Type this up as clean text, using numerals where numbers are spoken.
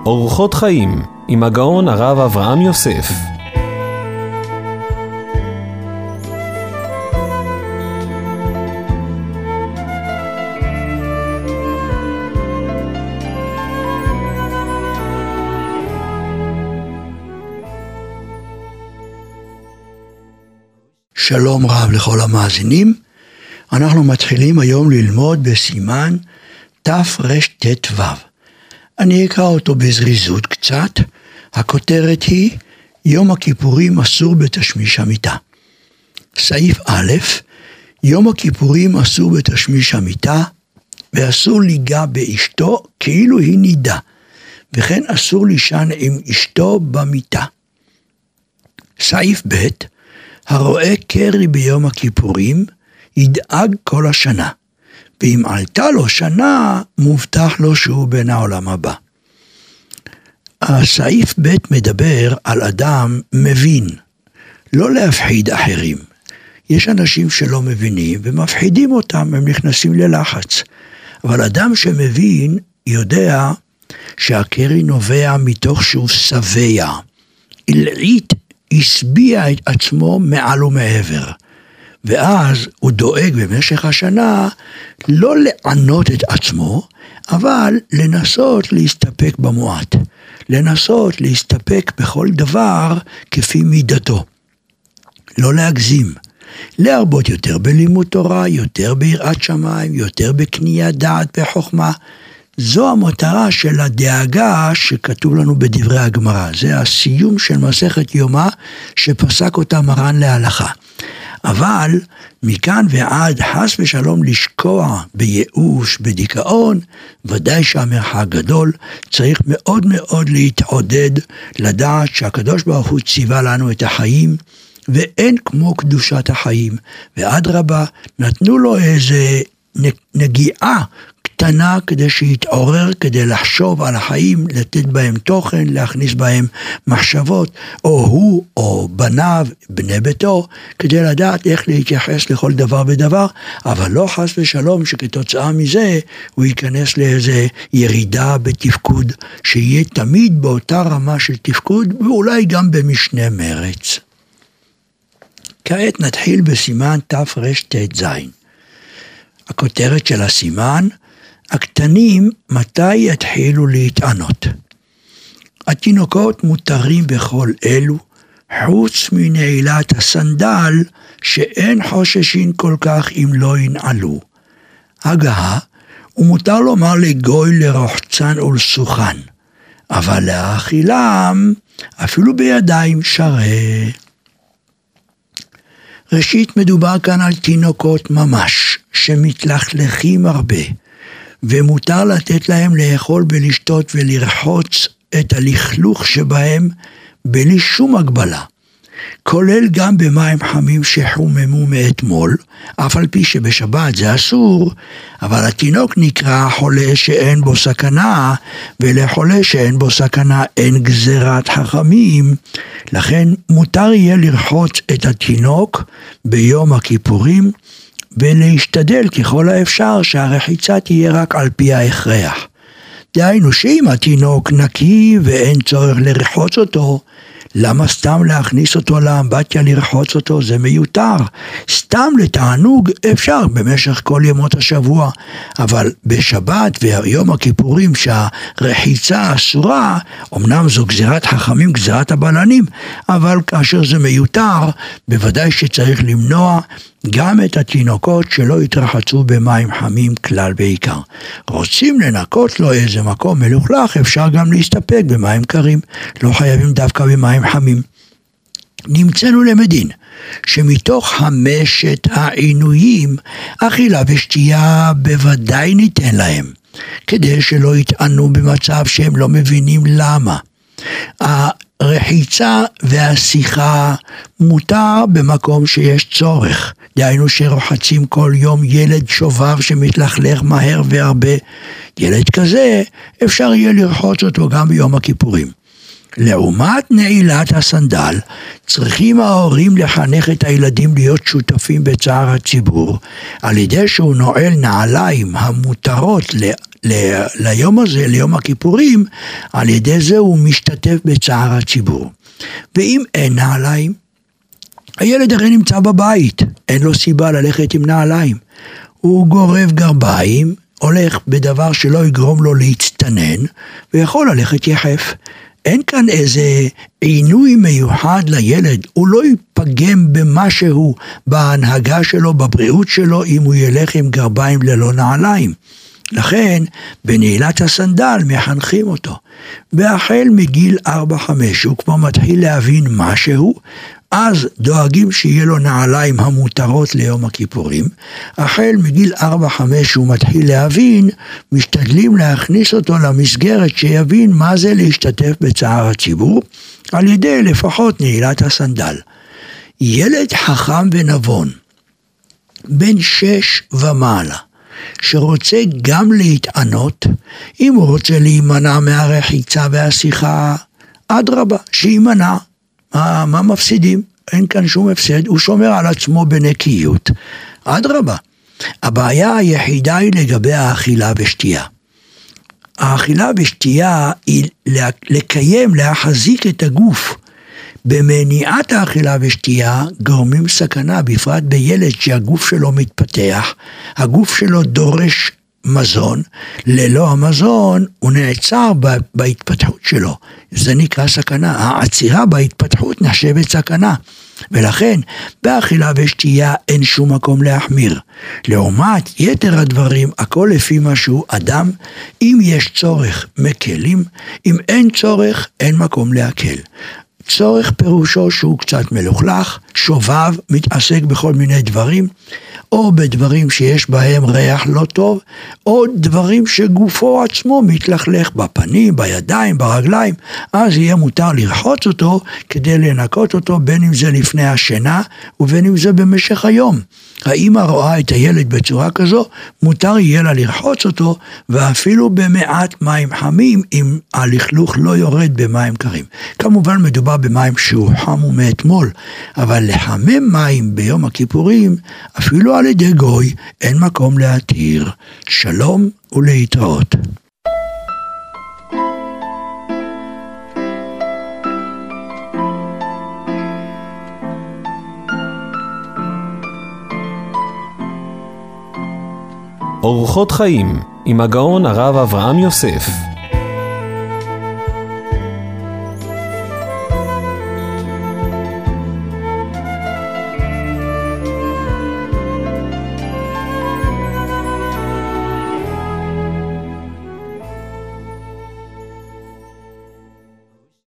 אורחות חיים עם הגאון הרב אברהם יוסף. שלום רב לכל המאזינים. אנחנו מתחילים היום ללמוד בסימן תרט"ו. אני אקרא אותו בזריזות קצת. הכותרת היא יום הכיפורים אסור בתשמיש המיטה. סעיף א', יום הכיפורים אסור בתשמיש המיטה, ואסור ליגע באשתו כאילו היא נידה, וכן אסור לישן עם אשתו במיטה. סעיף ב', הרואה קרי ביום הכיפורים ידאג כל השנה, ואם עלתה לו שנה מובטח לו שהוא בן העולם הבא. הסעיף ב' מדבר על אדם מבין, לא להפחיד אחרים. יש אנשים שלא מבינים ומפחידים אותם, הם נכנסים ללחץ. אבל אדם שמבין יודע שהקרי נובע מתוך שהוא שבע. הלעיט הסביע את עצמו מעל ומעבר. ואז הוא דואג במשך השנה לא לענות את עצמו, אבל לנסות להסתפק במועט. לנסות להסתפק בכל דבר כפי מידתו. לא להגזים. להרבות יותר בלימוד תורה, יותר ביראת שמיים, יותר בקניית דעת וחוכמה. זו המטרה של הדאגה שכתוב לנו בדברי הגמרא. זה הסיום של מסכת יומא שפסק אותה מרן להלכה. אבל מכאן ועד חס ושלום לשקוע בייאוש, בדיכאון, ודאי שהמרחק גדול, צריך מאוד מאוד להתעודד, לדעת שהקדוש ברוך הוא ציווה לנו את החיים, ואין כמו קדושת החיים, ואדרבה נתנו לו איזה נגיעה קטנה כדי שיתעורר, כדי לחשוב על החיים, לתת בהם תוכן, להכניס בהם מחשבות, או הוא או בניו, בני ביתו, כדי לדעת איך להתייחס לכל דבר ודבר, אבל לא חס ושלום שכתוצאה מזה הוא ייכנס לאיזה ירידה בתפקוד, שיהיה תמיד באותה רמה של תפקוד, ואולי גם במשנה מרץ. כעת נתחיל בסימן תרט"ז. הכותרת של הסימן, הקטנים מתי יתחילו להתענות. התינוקות מותרים בכל אלו, חוץ מנעילת הסנדל, שאין חוששים כל כך אם לא ינעלו. הגה, ומותר לומר לגוי לרוחצן ולסוכן, אבל להאכילם אפילו בידיים שרה. ראשית מדובר כאן על תינוקות ממש, שמתלכלכים הרבה, ומותר לתת להם לאכול ולשתות ולרחוץ את הלכלוך שבהם בלי שום הגבלה, כולל גם במים חמים שחוממו מאתמול, אף על פי שבשבת זה אסור, אבל התינוק נקרא חולה שאין בו סכנה, ולחולה שאין בו סכנה אין גזירת חכמים, לכן מותר יהיה לרחוץ את התינוק ביום הכיפורים, ולהשתדל ככל האפשר שהרחיצה תהיה רק על פי ההכרח. דהיינו שאם התינוק נקי ואין צורך לרחוץ אותו, למה סתם להכניס אותו לאמבטיה לרחוץ אותו? זה מיותר. סתם לתענוג אפשר במשך כל ימות השבוע, אבל בשבת ויום הכיפורים שהרחיצה אסורה, אמנם זו גזירת חכמים, גזירת הבלנים, אבל כאשר זה מיותר, בוודאי שצריך למנוע גם את התינוקות שלא יתרחצו במים חמים כלל בעיקר. רוצים לנקות לו איזה מקום מלוכלך, אפשר גם להסתפק במים קרים, לא חייבים דווקא במים חמים. נמצאנו למדין שמתוך 5 העינויים, אכילה ושתייה בוודאי ניתן להם, כדי שלא יטענו במצב שהם לא מבינים למה. הרחיצה והשיחה מותר במקום שיש צורך, דהיינו שרוחצים כל יום ילד שובב שמתלכלך מהר והרבה. ילד כזה אפשר יהיה לרחוץ אותו גם ביום הכיפורים. לעומת נעילת הסנדל, צריכים ההורים לחנך את הילדים להיות שותפים בצער הציבור, על ידי שהוא נועל נעליים המותרות ליום הזה, ליום הכיפורים, על ידי זה הוא משתתף בצער הציבור. ואם אין נעליים, הילד הרי נמצא בבית, אין לו סיבה ללכת עם נעליים. הוא גורב גרביים, הולך בדבר שלא יגרום לו להצטנן, ויכול ללכת יחף. אין כאן איזה עינוי מיוחד לילד, הוא לא ייפגם במשהו, בהנהגה שלו, בבריאות שלו, אם הוא ילך עם גרביים ללא נעליים. לכן, בנעילת הסנדל מחנכים אותו. והחל מגיל 4-5, הוא כבר מתחיל להבין משהו, אז דואגים שיהיה לו נעליים המותרות ליום הכיפורים. החל מגיל 4-5 הוא מתחיל להבין, משתדלים להכניס אותו למסגרת שיבין מה זה להשתתף בצער הציבור, על ידי לפחות נעילת הסנדל. ילד חכם ונבון, בן 6 ומעלה, שרוצה גם להתענות, אם הוא רוצה להימנע מהרחיצה והשיחה, אדרבה, שימנע. מה מפסידים? אין כאן שום הפסד, הוא שומר על עצמו בנקיות. אדרבה, הבעיה היחידה היא לגבי האכילה ושתייה. האכילה ושתייה היא לקיים, להחזיק את הגוף. במניעת האכילה ושתייה גורמים סכנה, בפרט בילד שהגוף שלו מתפתח, הגוף שלו דורש מזון, ללא המזון הוא נעצר בהתפתחות שלו, זה נקרא סכנה, העצירה בהתפתחות נחשבת סכנה, ולכן באכילה ושתייה אין שום מקום להחמיר. לעומת יתר הדברים, הכל לפי משהו אדם, אם יש צורך מקלים, אם אין צורך אין מקום להקל. צורך פירושו שהוא קצת מלוכלך, שובב, מתעסק בכל מיני דברים, או בדברים שיש בהם ריח לא טוב, או דברים שגופו עצמו מתלכלך בפנים, בידיים, ברגליים, אז יהיה מותר לרחוץ אותו כדי לנקות אותו, בין אם זה לפני השינה ובין אם זה במשך היום. האמא רואה את הילד בצורה כזו, מותר יהיה לה לרחוץ אותו, ואפילו במעט מים חמים, אם הלכלוך לא יורד במים קרים. כמובן מדובר במים שהוא חמו מאתמול, אבל לחמם מים ביום הכיפורים, אפילו על ידי גוי, אין מקום להתיר. שלום ולהתראות. אורחות חיים עם הגאון הרב אברהם יוסף.